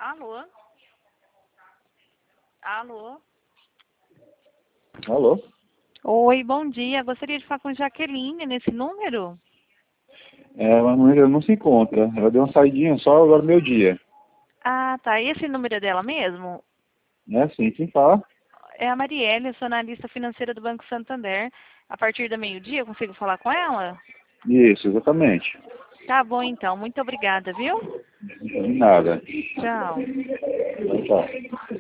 Alô? Alô? Alô? Oi, bom dia. Gostaria de falar com Jaqueline nesse número? Ela não se encontra. Ela deu uma saidinha só agora no meu dia. Ah, tá. E esse número é dela mesmo? É assim, quem fala? É a Marielle, eu sou analista financeira do Banco Santander. A partir do meio-dia eu consigo falar com ela? Isso, exatamente. Tá bom, então. Muito obrigada, viu? De nada. Tchau. Tchau.